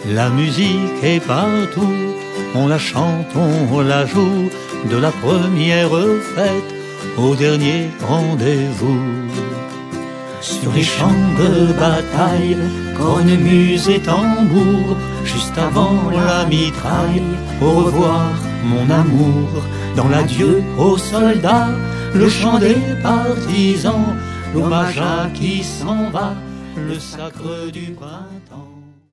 La musique est partout, on la chante, on la joue, de la première fête au dernier rendez-vous. Sur les champs de bataille, cornemuse et tambour, juste avant la mitraille, au revoir mon amour. Dans l'adieu aux soldats, le chant des partisans, l'hommage à qui s'en va, le sacre du printemps.